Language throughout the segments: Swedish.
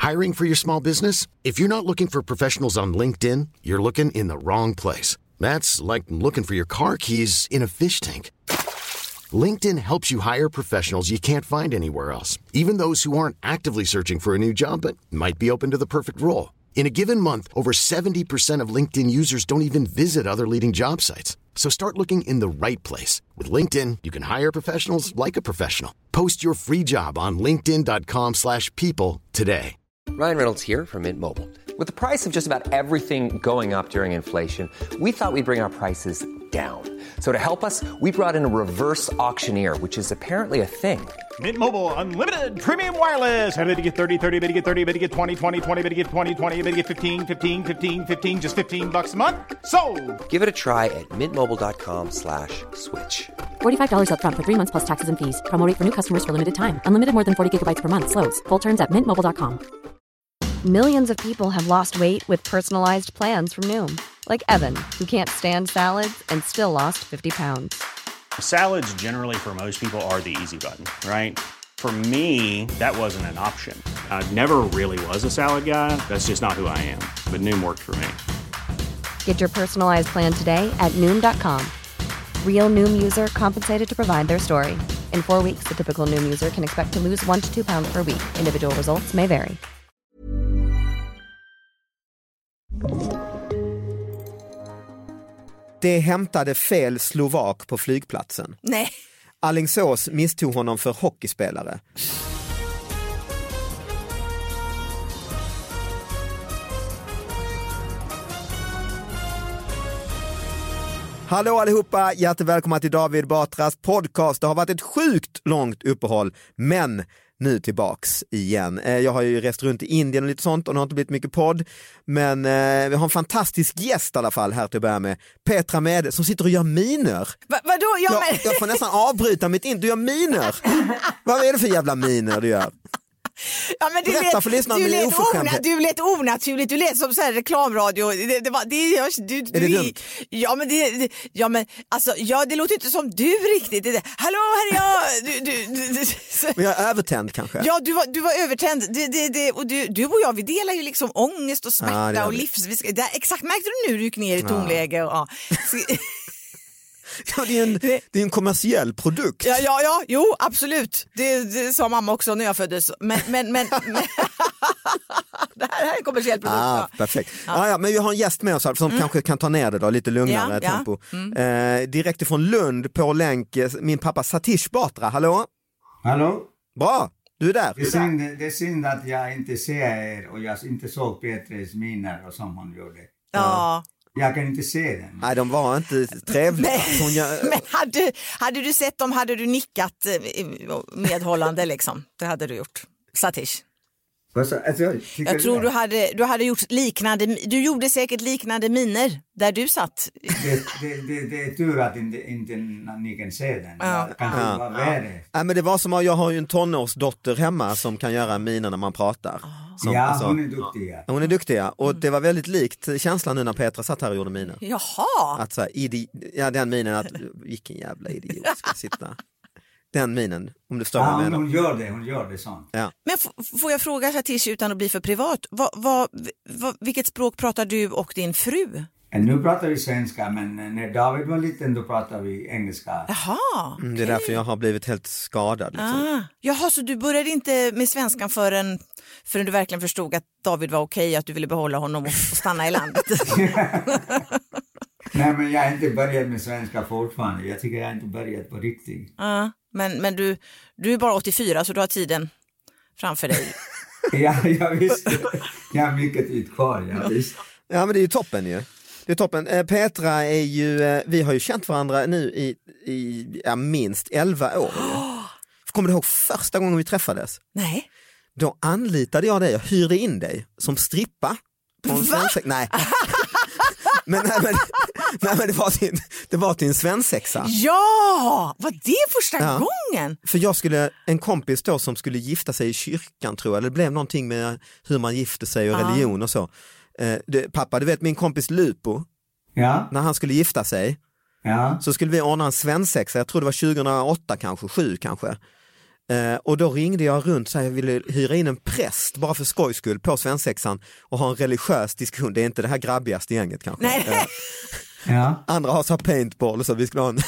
Hiring for your small business? If you're not looking for professionals on LinkedIn, you're looking in the wrong place. That's like looking for your car keys in a fish tank. LinkedIn helps you hire professionals you can't find anywhere else, even those who aren't actively searching for a new job but might be open to the perfect role. In a given month, over 70% of LinkedIn users don't even visit other leading job sites. So start looking in the right place. With LinkedIn, you can hire professionals like a professional. Post your free job on linkedin.com/people today. Ryan Reynolds here from Mint Mobile. With the price of just about everything going up during inflation, we thought we'd bring our prices down. So to help us, we brought in a reverse auctioneer, which is apparently a thing. Mint Mobile Unlimited Premium Wireless. How to get 30, 30, bit to get 30, bit to get 20, 20, 20, bit to get 20, 20, bit to get 15, 15, 15, 15, just $15 a month? Sold! Give it a try at mintmobile.com/switch. $45 up front for 3 months plus taxes and fees. Promo rate for new customers for limited time. Unlimited more than 40 gigabytes per month. Slows full terms at mintmobile.com. Millions of people have lost weight with personalized plans from Noom. Like Evan, who can't stand salads and still lost 50 pounds. Salads generally for most people are the easy button, right? For me, that wasn't an option. I never really was a salad guy. That's just not who I am. But Noom worked for me. Get your personalized plan today at Noom.com. Real Noom user compensated to provide their story. In 4 weeks, the typical Noom user can expect to lose 1 to 2 pounds per week. Individual results may vary. Det hämtade fel slovak på flygplatsen. Nej. Alingsås misstog honom för hockeyspelare. Hallå allihopa, hjärtligt välkomna till David Batras podcast. Det har varit ett sjukt långt uppehåll, men nu tillbaks igen. Jag har ju rest runt i Indien och lite sånt och det har inte blivit mycket podd. Men vi har en fantastisk gäst i alla fall här till att börja med. Petra Mede som sitter och gör miner. Vadå? Jag får nästan avbryta mitt in. Du gör miner. Vad är det för jävla miner du gör? Ja, men berätta för lyssnarna om det är oförskämt. Du lät onaturligt, du lät som så här reklamradio. Är det dumt? Det låter inte som du riktigt. Hallå, här är jag. Men jag är övertänd kanske. Ja, du var övertänd. Och du och jag, vi delar ju liksom ångest och smärta och exakt, märkte du nu du gick ner i tonläge? Ja. Ja, det är en kommersiell produkt. Ja, jo, absolut. Det sa mamma också när jag föddes. Men det här är en kommersiell produkt. Perfekt. Ja, men vi har en gäst med oss som kanske kan ta ner det då, lite lugnare tempo. Direkt ifrån Lund på länk, min pappa Satish Batra. Hallå? Bra, du är där. Det är synd att jag inte ser er och jag inte såg Petres miner och som hon gjorde. Ja. Jag kan inte se den. Nej, de var inte trevliga. Men hade du sett dem, hade du nickat medhållande liksom. Det hade du gjort. Satish. Jag tror du hade gjort liknande. Du gjorde säkert liknande miner där du satt. Det är tur att inte ni kan se den. Ja, men det var som att jag har ju en tonårsdotter hemma som kan göra miner när man pratar. Hon är duktig. Hon är duktig, och det var väldigt likt känslan nu när Petra satt här och gjorde miner. Jaha. Att så här, den minen att vilken jävla idiot ska sitta. Den minen, om du förstår vad jag menar. Hon gör det sånt. Ja. Men får jag fråga Satish utan att bli för privat, vilket språk pratar du och din fru? Nu pratar vi svenska, men när David var liten då pratade vi engelska. Jaha. Det är därför jag har blivit helt skadad. Liksom. Jaha, så du började inte med svenskan förrän du verkligen förstod att David var okej, att du ville behålla honom och stanna i landet? Nej, men jag har inte börjat med svenska fortfarande. Jag tycker jag har inte börjat på riktigt. Men du är bara 84 så du har tiden framför dig. Ja, visst. Jag har mycket tid kvar, ja, visst. Ja, men det är ju toppen ju. Det är toppen. Petra är ju, vi har ju känt varandra nu i minst 11 år. Kommer du ihåg första gången vi träffades? Nej. Då anlitade jag dig, jag hyrde in dig som strippa. På en svensexa. Nej. men det var till en svensexa. Ja, var det första gången? För jag skulle, en kompis då som skulle gifta sig i kyrkan tror jag. Det blev någonting med hur man gifte sig och religion och så. Pappa, du vet min kompis Lupo. Ja. När han skulle gifta sig. Ja. Så skulle vi ordna en svensexa, jag tror det var 2008 kanske, 7 kanske. Och då ringde jag runt så jag ville hyra in en präst bara för skojs skull på svensexan och ha en religiös diskussion. Det är inte det här grabbigaste gänget kanske. Nej. Ja. Andra har så här paintball och så vi skulle ha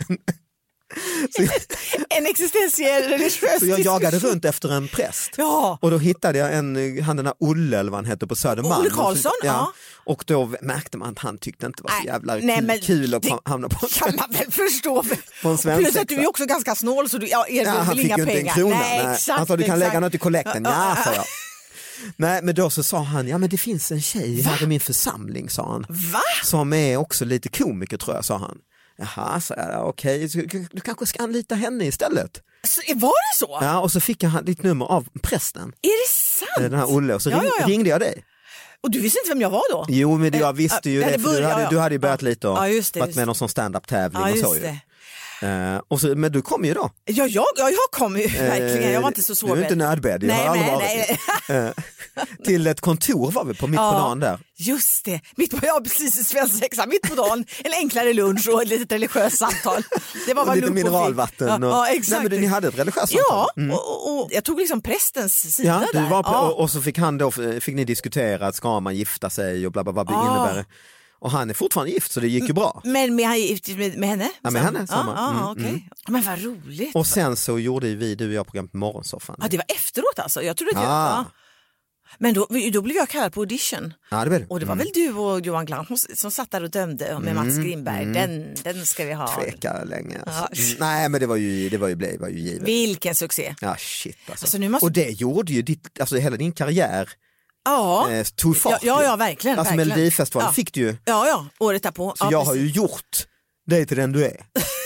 en existentiell religiös så jag jagade runt efter en präst. Ja. Och då hittade jag han den här Olle eller vad han hette på Södermalm. Olle Karlsson, ja. Och då märkte man att han tyckte inte det var så jävla kul att hamna på. Kan man väl förstå. På en svensexa. Plus att du är också ganska snål så du erbjuder väl inga pengar. Han fick ju inte en krona. Nej, exakt, han sa du kan exakt. lägga något i kollekten. Ja, sa jag. Nej, men då så sa han, ja men det finns en tjej här i min församling, sa han. Va? Som är också lite komiker tror jag, sa han. Jaha, så okej, du kanske ska anlita henne istället. Så, var det så? Ja, och så fick jag ditt nummer av prästen. Är det sant? Den här Olle, och så ringde jag dig. Och du visste inte vem jag var då? Jo, men jag visste ju det, för du hade ju börjat lite och varit med någon sån stand-up-tävling och så ju. Och så, men du kom ju då. Ja, jag kom ju verkligen. Jag var inte så svår. Du är inte nödbedd, jag har aldrig varit. Till ett kontor var vi på mitt på dagen där. Just det, precis i svensexa, mitt på dagen, en enklare lunch och ett litet religiöst samtal. Det var och lite mineralvatten. Ja, exakt. Nej, men ni hade ett religiöst samtal. Ja, och jag tog liksom prästens sida där. Var och så fick ni diskutera att ska man gifta sig och bla bla, vad det innebär. Och han är fortfarande gift så det gick ju bra. Men han är gift med henne? Ja, med henne. Okej. Men vad roligt. Och sen så gjorde du och jag program på Morgonsoffan. Ja, det var efteråt alltså. Jag trodde att Men då blev jag kallad på audition. Ja, det blev det. Och det var väl du och Johan Glans som satt där och dömde med Mats Grimberg. Den ska vi ha. Tveka länge. Alltså. Nej, men det var ju givet. Vilken succé. Ja, shit alltså. Och det gjorde ju hela din karriär. Ja, tog fart. Ja, verkligen. Alltså Melodifestivalen fick du ju. Ja, året därpå. Så jag har ju gjort dig till den du är.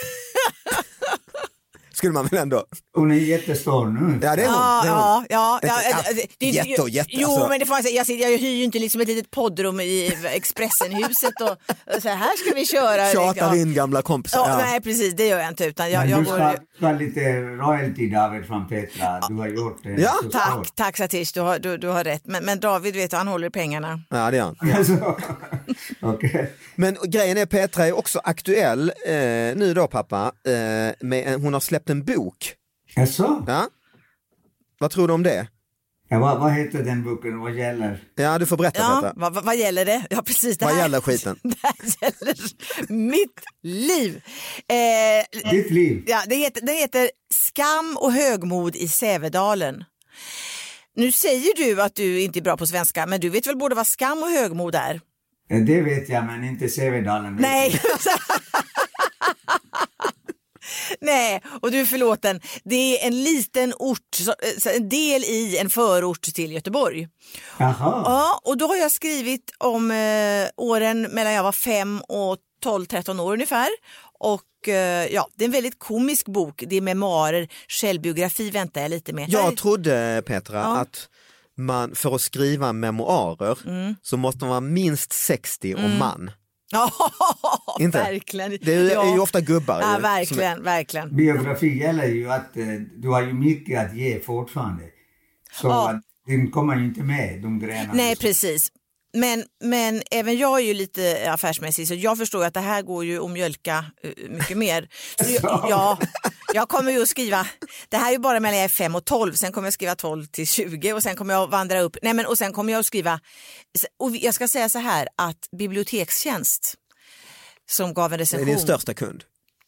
Skulle man väl ändå. Hon är jättestor nu. Ja, det är hon. Ja. Jätte. Jo, alltså. men det får man säga. Jag hyr ju inte liksom ett litet poddrum i Expressenhuset och så här ska vi köra. Tjatar in gamla kompisar. Ja. Nej, precis, det gör jag inte. Utan jag ska lite royalty, David, från Petra. Du har gjort det. Ja. Tack Satish, du har rätt. Men David vet han håller i pengarna. Ja, det gör han. Alltså, okay. Men grejen är, Petra är också aktuell nu då, pappa. Hon har släppt en bok. Jaså? Ja. Vad tror du om det? Ja, vad heter den boken? Vad gäller? Ja, du får berätta. Petra. Vad gäller det? Ja, precis. Vad gäller skiten? Det här gäller mitt liv. Ditt liv? Ja, det heter Skam och högmod i Sävedalen. Nu säger du att du inte är bra på svenska, men du vet väl både vad skam och högmod är? Det vet jag, men inte Sävedalen. Nej. Nej, och du är förlåten. Det är en liten ort, en del i en förort till Göteborg. Jaha. Ja, och då har jag skrivit om åren mellan jag var 5 och 12-13 år ungefär. Och det är en väldigt komisk bok. Det är memoarer, självbiografi väntar jag lite med. Jag trodde, Petra, att man för att skriva memoarer så måste man vara minst 60 och man. Ja, inte? Verkligen. Det är ju ofta gubbar. Ja, verkligen. Biografi gäller ju att du har ju mycket att ge fortfarande. Så den kommer ju inte med, de grejerna. Nej, precis. Men även jag är ju lite affärsmässig så jag förstår att det här går ju att mjölka mycket mer. Så jag kommer ju att skriva, det här är ju bara mellan jag är 5 och 12, sen kommer jag skriva 12 till 20 och sen kommer jag att vandra upp. Och sen kommer jag att skriva, och jag ska säga så här att Bibliotekstjänst som gav en recension. Det är din största kund.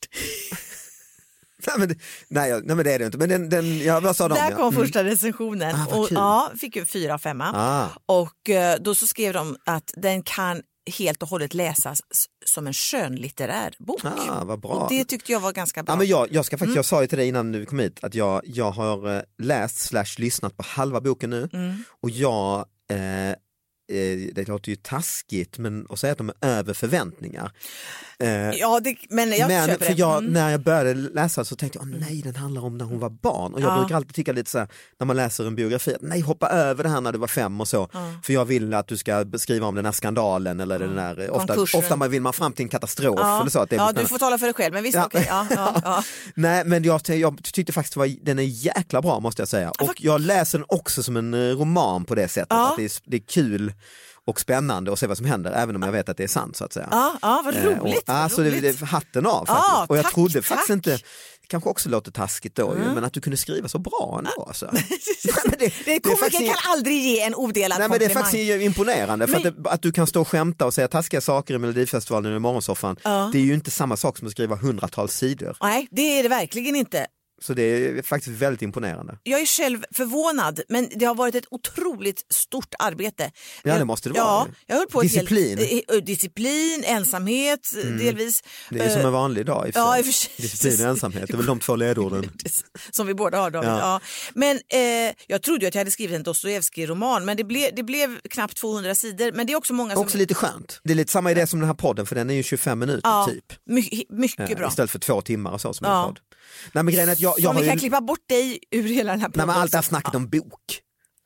Nej, men det är det inte. Men vad sa de? Där kom första recensionen och fick ju 4 av 5. Och då så skrev de att den kan helt och hållet läsas som en skönlitterär bok. Vad bra. Och det tyckte jag var ganska bra. Men jag sa ju till dig innan du kom hit att jag har läst/lyssnat på halva boken nu och jag det låter ju taskigt men att säga att de är över förväntningar. Men jag köper för när jag började läsa så tänkte jag nej, den handlar om när hon var barn och jag brukar alltid tycka lite så här, när man läser en biografi att nej, hoppa över det här när du var 5 och så för jag vill att du ska beskriva om den här skandalen eller den här ofta vill man fram till en katastrof eller så att det du får tala för dig själv men visst okej. Nej, men jag tyckte faktiskt den är jäkla bra måste jag säga och jag läser den också som en roman på det sättet att det är kul och spännande att se vad som händer även om jag vet att det är sant så att säga. Vad roligt. Alltså det hatten av faktiskt. Och jag trodde faktiskt inte, kanske också låter taskigt då, men att du kunde skriva så bra ändå. Alltså. Komikern kan aldrig ge en odelad komplimang. Men det är faktiskt imponerande, för att du kan stå och skämta och säga taskiga saker i Melodifestivalen i morgonsoffan, det är ju inte samma sak som att skriva 100-tals sidor. Nej, det är det verkligen inte. Så det är faktiskt väldigt imponerande. Jag är själv förvånad, men det har varit ett otroligt stort arbete. Ja, det måste det vara. Ja, jag höll på Disciplin, ensamhet delvis. Det är som en vanlig dag i och för sig. Disciplin och ensamhet, det är väl de 2 ledorden. Som vi båda har, David. Ja. Men jag trodde ju att jag hade skrivit en Dostojevskij-roman, men det blev knappt 200 sidor. Men det är också många som... Också lite skönt. Det är lite samma idé som den här podden, för den är ju 25 minuter typ. Mycket bra. Istället för 2 timmar och så som en podd. Nej, men grejen är att jag vi kan klippa bort dig ur hela den här podden. Nej, men allt det här snacket om bok.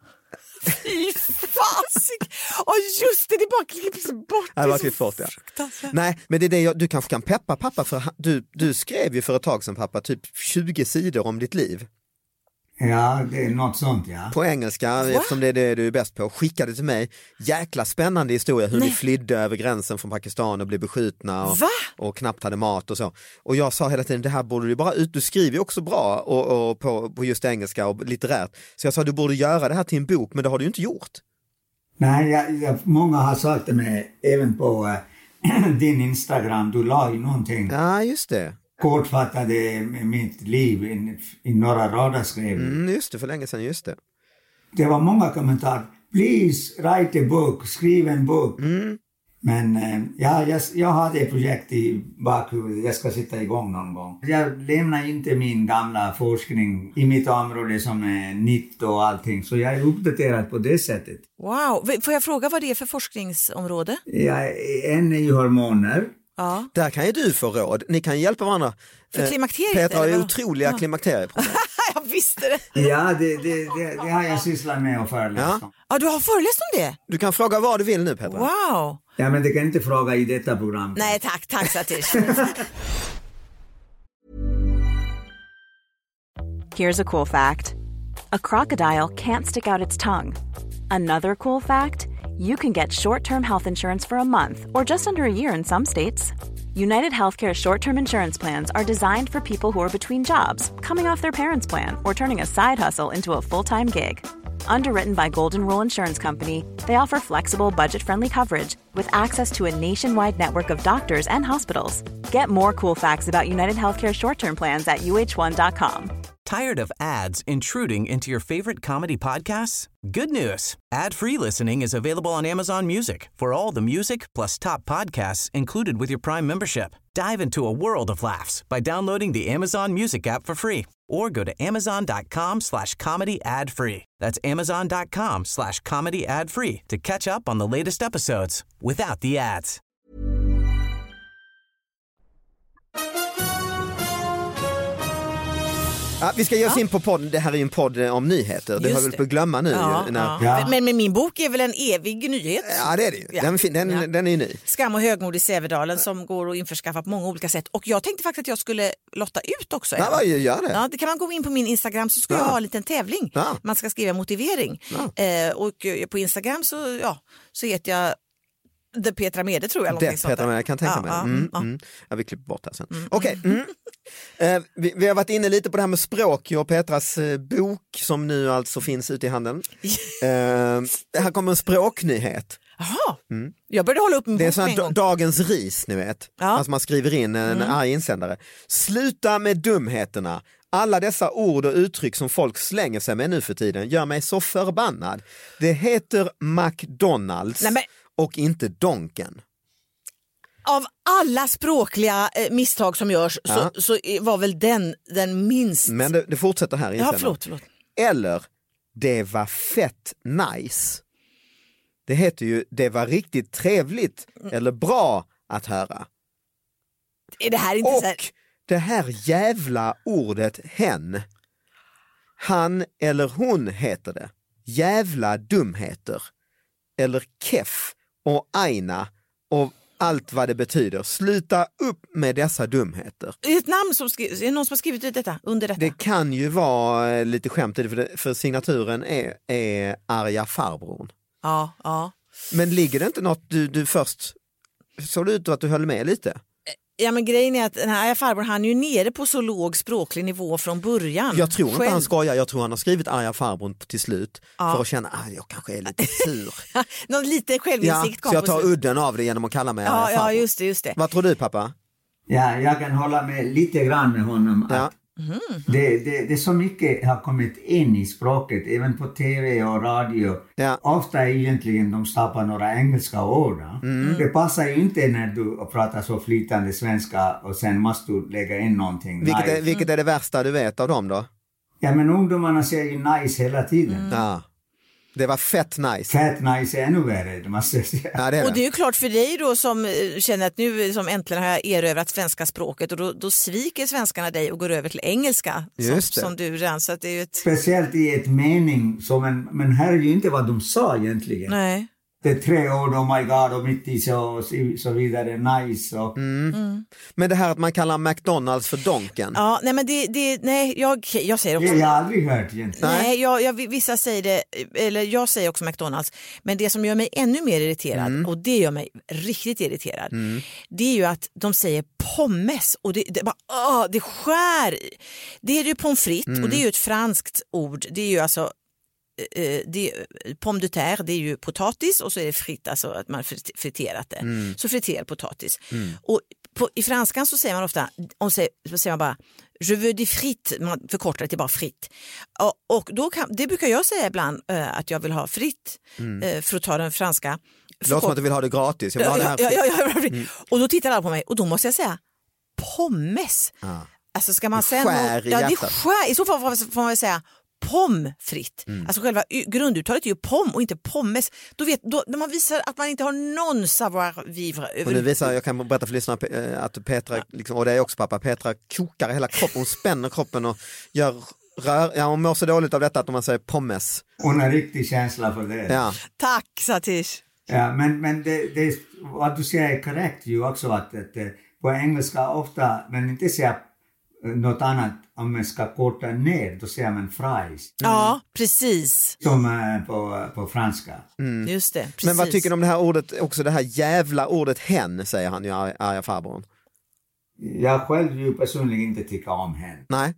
Fy fasik! Och just det bara klipps bort. Det var klippt bort, ja. Nej, men det är det du kanske kan peppa pappa för. Du skrev ju för ett tag sedan, pappa, typ 20 sidor om ditt liv. Ja, det är något sånt, ja. På engelska, eftersom det är det du är bäst på. Skickade till mig. Jäkla spännande historia hur ni flydde över gränsen från Pakistan och blev beskjutna och knappt hade mat och så. Och jag sa hela tiden, det här borde du bara ut. Du skriver ju också bra och på just engelska och litterärt. Så jag sa, du borde göra det här till en bok, men det har du ju inte gjort. Nej, många har sagt det med, även på din Instagram, du la ju någonting. Ja, just det. Kortfattade mitt liv i några rader skrev. Just det, för länge sedan, just det. Det var många kommentarer. Please write a book, skriv en bok. Men jag hade ett projekt i bakhuvudet, jag ska sitta igång någon gång. Jag lämnar inte min gamla forskning i mitt område som är nytt och allting, så jag är uppdaterad på det sättet. Wow, får jag fråga vad det är för forskningsområde? En är ju hormoner. Ja. Där kan ju du få råd. Ni kan hjälpa varandra. För klimakteriet? Petra har ju otroliga klimakterieproblem. Jag visste det. Ja, det har jag sysslat med och föreläst om. Ja, du har föreläst om det? Du kan fråga vad du vill nu, Petra. Wow. Ja, men det kan inte fråga i detta program. Nej, tack Satish. Here's a cool fact. A crocodile can't stick out its tongue. Another cool fact, you can get short-term health insurance for a month or just under a year in some states. United Healthcare short-term insurance plans are designed for people who are between jobs, coming off their parents' plan, or turning a side hustle into a full-time gig. Underwritten by Golden Rule Insurance Company, they offer flexible, budget-friendly coverage with access to a nationwide network of doctors and hospitals. Get more cool facts about United Healthcare short-term plans at uh1.com. Tired of ads intruding into your favorite comedy podcasts? Good news. Ad-free listening is available on Amazon Music for all the music plus top podcasts included with your Prime membership. Dive into a world of laughs by downloading the Amazon Music app for free or go to amazon.com/comedy ad-free. That's amazon.com/comedy ad-free to catch up on the latest episodes without the ads. Ja, vi ska ge oss in på podden. Det här är ju en podd om nyheter. Det har vi väl på att glömma nu. Ja. Men min bok är väl en evig nyhet? Ja, det är det ju. Ja. Den är ju ny. Skam och högmod i Sävedalen som går att införskaffa på många olika sätt. Och jag tänkte faktiskt att jag skulle lotta ut också. Ja, gör det. Ja, det kan man gå in på min Instagram, så ska jag ha en liten tävling. Ja. Man ska skriva motivering. Ja. Och på Instagram så heter jag The Petra Mede, tror jag. Det Petra Mede, kan tänka mig. Ja, vi klipper bort här sen. Okej. Vi har varit inne lite på det här med språk. Jag och Petras bok som nu alltså finns ute i handeln. Här kommer en språknyhet. Jaha, jag började hålla upp min bok. Det är sån här dagens ris, ni vet. Alltså man skriver in en arg insändare. Sluta med dumheterna. Alla dessa ord och uttryck som folk slänger sig med nu för tiden gör mig så förbannad. Det heter McDonalds. Nej, men... och inte Donken. Av alla språkliga misstag som görs så var väl den minst... Men det fortsätter här. Ja, förlåt. Eller, det var fett nice. Det heter ju, det var riktigt trevligt eller bra att höra. Är det här inte och så här... det här jävla ordet hen. Han eller hon heter det. Jävla dumheter. Eller keff och aina och allt vad det betyder. Sluta upp med dessa dumheter. Är det ett namn som är det någon som har skrivit ut detta under detta? Det kan ju vara lite skämt i det, för signaturen är arga farbrorn. Ja. Men ligger det inte något du först såg det ut att du höll med lite? Ja, men grejen är att den här farbrorn, han är ju nere på så låg språklig nivå från början. Jag tror inte han skojar, jag tror han har skrivit arga farbrorn till slut för att känna att jag kanske är lite sur. Någon liten självinsikt kom. Så jag tar udden av det genom att kalla mig arga farbrorn. Ja, just det. Vad tror du, pappa? Ja, jag kan hålla med lite grann med honom. Att det så mycket har kommit in i språket, även på tv och radio. Ja. Ofta är egentligen de stoppar några engelska ord. Det passar ju inte när du pratar så flytande svenska och sen måste du lägga in någonting. Vilket är det värsta du vet av dem då? Ja, men ungdomarna säger ju nice hela tiden. Ja. Det var fett nice. Fett nice är ännu värre, det måste jag säga. Ja, det är det. Och det är ju klart för dig då som känner att nu som äntligen har jag erövrat svenska språket, och då sviker svenskarna dig och går över till engelska som du redan, så att det är ju ett... Speciellt i ett mening, men här är ju inte vad de sa egentligen. Nej. Det är 3 ord, oh my god, och mitt i så vidare, nice. Och... Men det här att man kallar McDonalds för Donken. Ja, nej men nej, jag säger också. Det har jag aldrig hört egentligen. Nej, vissa säger det, eller jag säger också McDonalds. Men det som gör mig ännu mer irriterad, och det gör mig riktigt irriterad, det är ju att de säger pommes, och det skär. Det är ju pommes frites, och det är ju ett franskt ord. Det är ju alltså pomme de terre, det är ju potatis, och så är det fritt, alltså att man friterat det. Så friterad potatis. Och i franskan så säger man ofta, så säger man bara je veux des frites, man förkortar det till bara fritt. Och då det brukar jag säga ibland, att jag vill ha fritt, för att ta den franska. Det låter som att du vill ha det gratis. Jag vill ha det här. Och då tittar alla på mig, och då måste jag säga pommes. Alltså ska man säga skär i skär. I så fall får man säga pommes frites. Alltså själva grunduttalet är ju pom och inte pommes. Då när man visar att man inte har någon savoir vivre över. Och nu visar, jag kan berätta för lyssnarna att Petra, liksom, och det är också pappa, Petra kokar hela kroppen, hon spänner kroppen och gör hon mår så dåligt av detta att man säger pommes. Hon har riktig känsla för det. Ja. Tack, Satish. Ja, men det vad du säger är korrekt ju också, att på engelska ofta, men inte säga något annat, om man ska korta ner, då säger man fries. Ja, precis. Som på franska. Just det, precis. Men vad tycker du om det här ordet, också det här jävla ordet hen, säger han ju, arga farbrorn. Jag själv ju personligen inte tycker om hen. Nej.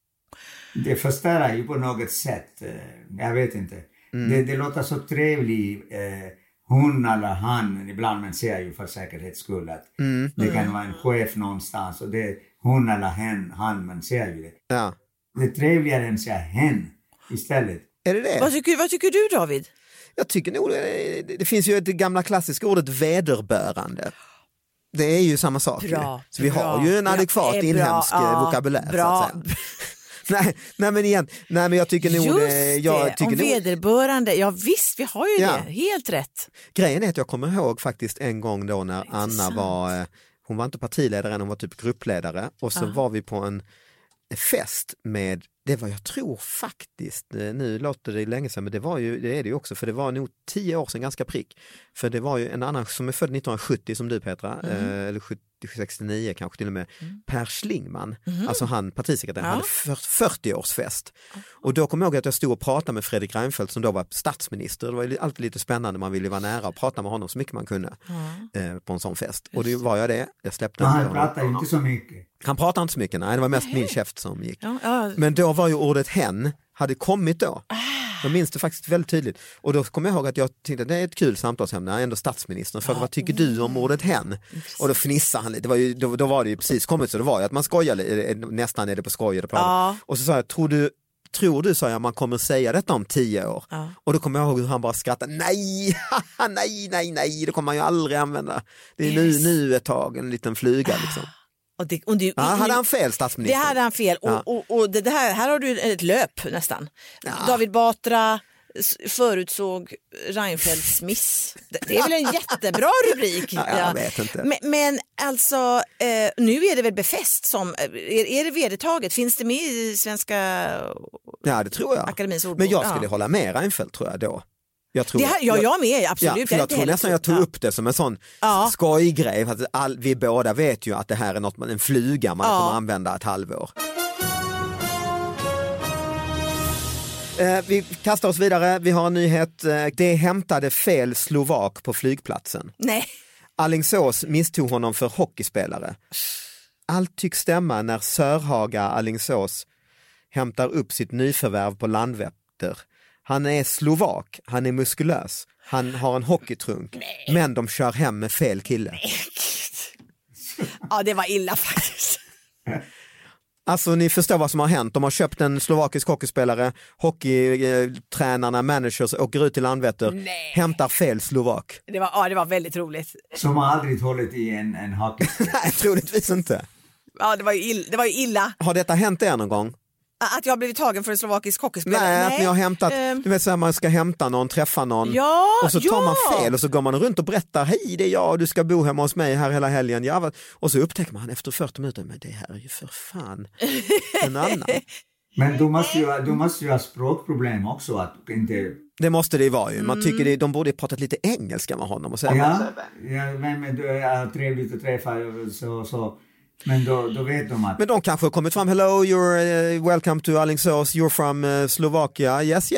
Det förstör ju på något sätt. Jag vet inte. Det låter så trevligt. Hon eller han, ibland man säger ju för säkerhets skull att det kan vara en chef någonstans, och det är hon eller han, man säger ju det. Ja. Det är trevligare än att säga hen istället. Är det det? Vad tycker du, David? Jag tycker nog, det finns ju ett gamla klassiska ordet vederbörande. Det är ju samma sak. Bra, så vi har ju en adekvat inhemsk vokabulär. Bra. Så att säga. Nej men igen, men jag tycker nog om vederbörande, ja visst, vi har ju det, helt rätt. Grejen är att jag kommer ihåg faktiskt en gång då när Anna var, hon var inte partiledare än, hon var typ gruppledare, och så var vi på en fest med, det var, jag tror faktiskt, nu låter det länge sedan, men det är det ju också, för det var nog 10 år sedan ganska prick, för det var ju en annan som är född 1970 som du, Petra, eller 69 kanske till och med, Per Schlingmann, alltså han partisekreteraren, hade 40-årsfest. Och då kom jag ihåg att jag stod och pratade med Fredrik Reinfeldt som då var statsminister. Det var ju alltid lite spännande, man ville vara nära och prata med honom så mycket man kunde på en sån fest. Och det var jag det. Jag släppte men han pratade inte så mycket. Han pratade inte så mycket, nej, det var mest min käft som gick. Men då var ju ordet hen hade kommit då. Jag minns det faktiskt väldigt tydligt. Och då kommer jag ihåg att jag tänkte det är ett kul samtalsämne, jag är ändå statsministern. För vad tycker du om ordet hen? Och då fnissade han lite. Det var ju, då var det ju precis kommit, så det var ju att man skojar, nästan är det på skoj. Och så sa jag, tror du, sa jag, man kommer säga detta om 10 år? Och då kommer jag ihåg hur han bara skrattade. Nej, det kommer man ju aldrig använda. Det är nu ett tag, en liten fluga liksom. Hade han fel, statsministern? Det hade han fel. Och det här har du ett löp nästan. David Batra förutsåg Reinfeldts miss. Det är väl en jättebra rubrik. Jag vet inte. Men alltså, nu är det väl befäst som, är det vedertaget? Finns det med i Svenska det tror jag. Akademins ordbok? Men jag skulle hålla med Reinfeldt, tror jag då. Jag med, absolut. Jag tror nästan jag tog upp det som en sån skojgrej. Vi båda vet ju att det här är något, en fluga man kommer använda ett halvår. Vi kastar oss vidare. Vi har en nyhet. Det hämtade fel slovak på flygplatsen. Nej. Alingsås misstog honom för hockeyspelare. Allt tycks stämma när Sörhaga Alingsås hämtar upp sitt nyförvärv på Landvetter. Han är slovak, han är muskulös, han har en hockeytrunk, men de kör hem med fel kille. Ja, det var illa faktiskt. Alltså ni förstår vad som har hänt. De har köpt en slovakisk hockeyspelare, hockeytränarna, managers åker ut till Landvetter, hämtar fel slovak. Det var väldigt roligt. Som har aldrig hållit i en hockey. Nej, troligtvis inte. Ja, det var ju illa. Har detta hänt er någon gång? Att jag har blivit tagen för en slovakisk hockeyspelare? Nej, att ni har hämtat, du vet så här, man ska hämta någon, träffa någon och så tar man fel och så går man runt och berättar, hej det är jag, du ska bo hemma hos mig här hela helgen. Ja, och så upptäcker man efter 40 minuter, men det här är ju för fan en annan. Men du måste ju ha språkproblem också. Att inte... Det måste det vara ju, man tycker de borde pratat lite engelska med honom. Och säga, men du är trevligt att träffa så. Men då vet de att... Men de kanske har kommit fram, hello, you're welcome to Alingsås, you're from Slovakia, yes.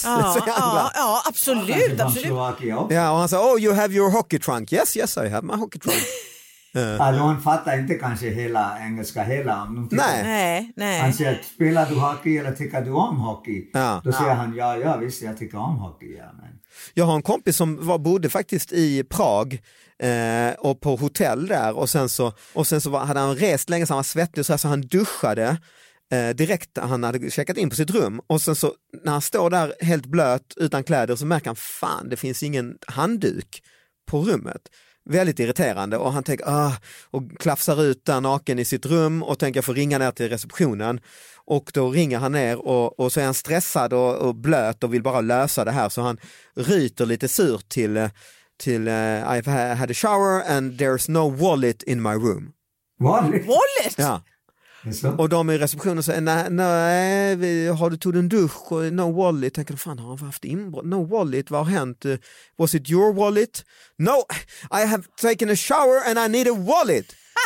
Ja, absolut. Ja, och han sa, oh, you have your hockey trunk, yes, I have my hockey trunk. De fattar inte kanske hela engelska hela. Nej. Han säger, spelar du hockey eller tycker du om hockey? Ja. Då säger han, ja visst, jag tycker om hockey. Ja, men... Jag har en kompis som bodde faktiskt i Prag och på hotell där och sen så hade han rest länge, så han var svettig och så han duschade direkt, han hade checkat in på sitt rum och sen så när han står där helt blöt utan kläder så märker han, fan det finns ingen handduk på rummet. Väldigt irriterande och han tänker och klafsar ut där naken i sitt rum och tänker få ringa ner till receptionen och då ringer han ner och så är han stressad och blöt och vill bara lösa det här så han ryter lite surt till I've had a shower and there's no wallet in my room. Wallet? Ja. Och de i receptionen säger nej, har du tagit en dusch och no wallet? Tänker de, fan har han haft inbrott? No wallet, vad har hänt? Was it your wallet? No, I have taken a shower and I need a wallet.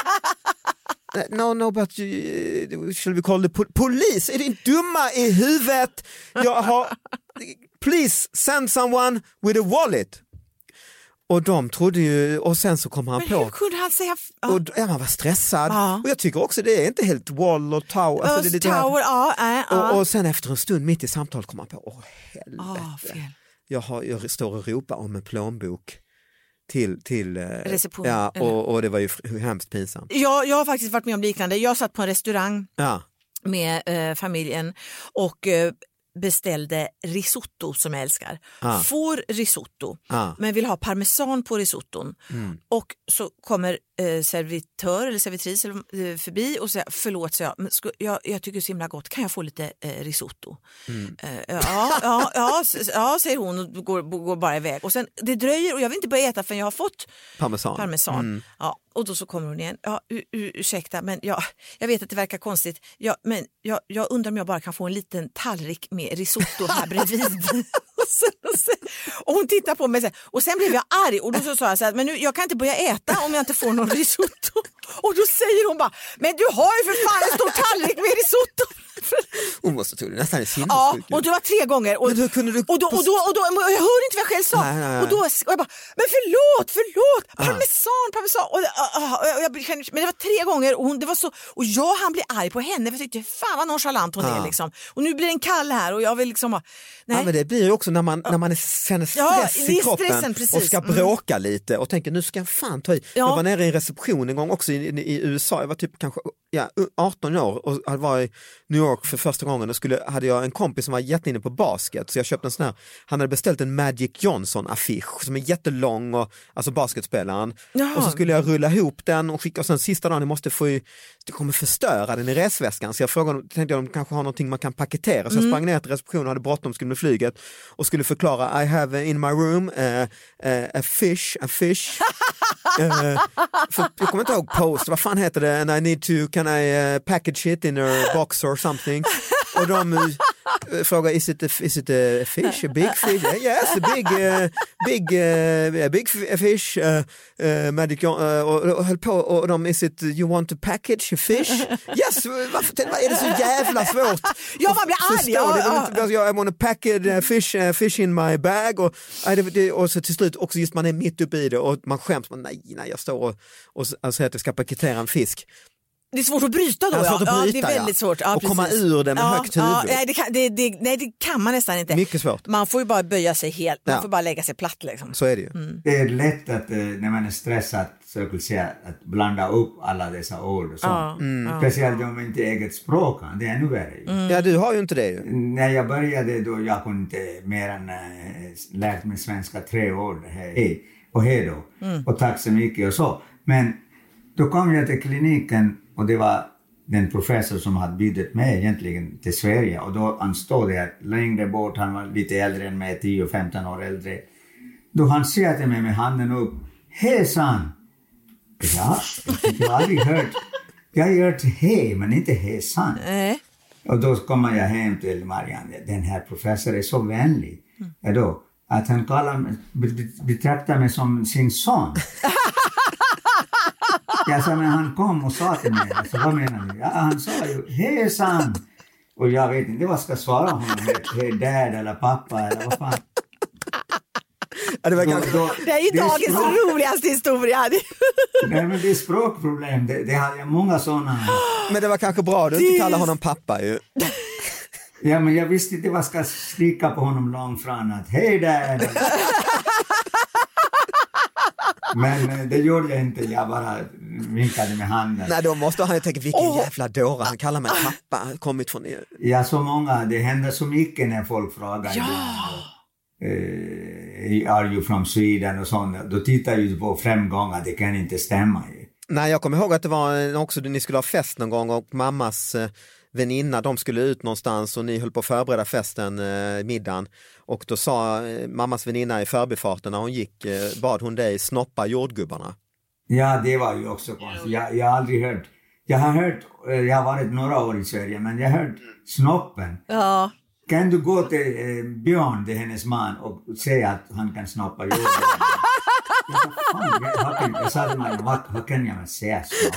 No, but shall we call the police? Är det inte dumma i huvudet? Please send someone with a wallet. Och de trodde ju, och sen så kom han men på. Men hur kunde han säga? Och han var stressad. Och jag tycker också det är inte helt wall och tower. Alltså det är lite tower, och sen efter en stund mitt i samtalet kom han på, helvete. Jag står och ropar om en plånbok till reception. Ja, och det var ju hemskt pinsamt. Jag har faktiskt varit med om liknande. Jag satt på en restaurang med familjen och beställde risotto som jag älskar. Får risotto men vill ha parmesan på risotton. Och så kommer servitör eller servitris förbi och säger, förlåt, så jag tycker det är så himla gott, kan jag få lite risotto? Ja, säger hon och går bara iväg. Och sen, det dröjer och jag vill inte börja äta förrän jag har fått parmesan. Ja, och då så kommer hon igen. Ja, ursäkta, men jag vet att det verkar konstigt. Men jag undrar om jag bara kan få en liten tallrik med risotto här bredvid. Och hon tittar på mig och sen blev jag arg och då så sa jag så här, men nu, jag kan inte börja äta om jag inte får någon risotto. Och då säger hon bara, men du har ju för fan en stor tallrik med risotto. Hon måste tro det nästan är sinnessjuk. Ja, och det var 3 gånger och då jag hörde inte vad jag själv sa. Nej. Och då och jag bara, men förlåt, parmesan och jag kände, men det var 3 gånger och det var så, och han blev arg på henne för jag tyckte, fan vad nonchalant hon är liksom. Och nu blir det en kall här och jag vill liksom nej. Ja, men det blir ju också när man känner stress i kroppen stressen, och ska bråka lite och tänker, nu ska jag fan ta i. Jag var nere i en reception en gång också i USA, jag var typ kanske 18 år och var i New York för första gången och hade jag en kompis som var jätteinne på basket, så jag köpte en sån här, han hade beställt en Magic Johnson-affisch som är jättelång, och, alltså basketspelaren. Och så skulle jag rulla ihop den och skicka, och sen sista dagen det kommer förstöra den i resväskan, så jag tänkte de kanske har någonting man kan paketera, så jag sprang ner till receptionen och hade bråttom, skulle med flyget och skulle förklara, I have in my room a fish för jag kommer inte ihåg post, vad fan heter det, and I need to, can I package it in a box or something, och de frågar is it a fish, a big fish? Yes, a big fish. Och höll på och de is it you want to package a fish? Yes, varför är det så jävla svårt? Ja, man blir arg. I want to package fish in my bag och så till slut också just man är mitt uppe i det och man skäms, nej jag står och säger att jag ska paketera en fisk. Det är svårt att bryta då. Det är väldigt svårt. Och komma ur det med högt huvud. Nej, det kan man nästan inte. Mycket svårt. Man får ju bara böja sig helt. Man får bara lägga sig platt liksom. Så är det ju. Det är lätt att när man är stressad så att säga, att blanda upp alla dessa ord och sånt. Speciellt om man inte eget språk. Det är ännu värre. Ja, du har ju inte det ju. När jag började då jag kunde inte mer än lärt mig svenska 3 år. Hej och hej då. Och tack så mycket och så. Men då kom jag till kliniken och det var den professor som hade bjudit mig egentligen till Sverige. Och då han stod där längre bort, han var lite äldre än mig, 10-15 år äldre. Då han säger till mig med handen upp, hej san. Ja, jag har aldrig hört. Jag har hört hej men inte hej san. Och då kommer jag hem till Marianne, den här professorn är så vänlig. Då, att han betraktar mig som sin son. Jag sa, men han kom och sa till mig, alltså, vad menar du? Ja, han sa ju, hej san. Och jag vet inte vad jag ska svara honom, hej dad eller pappa eller vad fan. Ja, det är ju dagens roligaste historia. Nej, men det är språkproblem, det har jag många sådana. Men det var kanske bra, du inte kallar honom pappa ju. Ja, men jag visste inte vad jag ska skrika på honom långt fram att hej dad. Men det gjorde jag inte, jag bara vinkade med handen. Nej, då måste han ju tänka, vilken jävla dåre, han kallar mig pappa, kommit från er. Ja, så många, det händer så mycket när folk frågar. Are you from Sweden och sånt, då tittar ju på 5 gånger, det kan inte stämma ju. Nej, jag kommer ihåg att det var också, ni skulle ha fest någon gång och mammas väninna, de skulle ut någonstans och ni höll på att förbereda festen, middagen. Och då sa mammas väninna i förbifarten när hon gick, bad hon dig snoppa jordgubbarna. Ja, det var ju också konstigt. Jag har aldrig hört. Jag har varit några år i Sverige, men jag har hört snoppen. Ja. Kan du gå till Björn, det är hennes man, och säga att han kan snoppa jordgubbarna? Jag sa till mig, vad kan jag säga snoppa?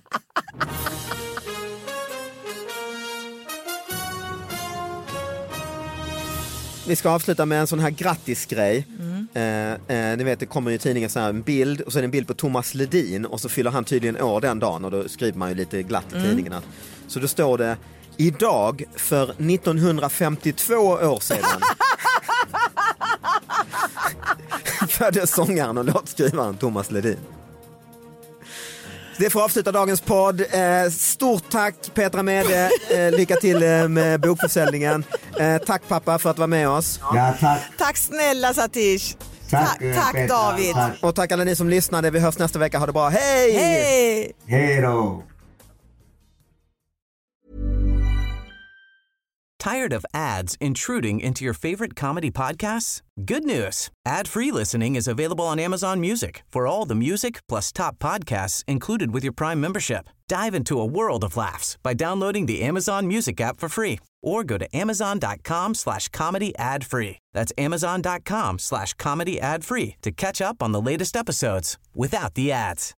Vi ska avsluta med en sån här grattisgrej. Ni vet, det kommer i tidningen så här en bild och så är det en bild på Thomas Ledin och så fyller han tydligen år den dagen och då skriver man ju lite glatt i tidningen. Så då står det, idag för 1952 år sedan föddes sångaren och låtskrivaren Thomas Ledin. Det får avsluta dagens podd. Stort tack Petra Mede. Lycka till med bokförsäljningen. Tack pappa för att vara med oss. Ja, tack. Tack snälla Satish. Tack Petra, David. Tack. Och tack alla ni som lyssnade. Vi hörs nästa vecka. Ha det bra. Hej! Hej! Hej då. Tired of ads intruding into your favorite comedy podcasts? Good news. Ad-free listening is available on Amazon Music for all the music plus top podcasts included with your Prime membership. Dive into a world of laughs by downloading the Amazon Music app for free or go to amazon.com/comedy ad-free. That's amazon.com/comedy ad-free to catch up on the latest episodes without the ads.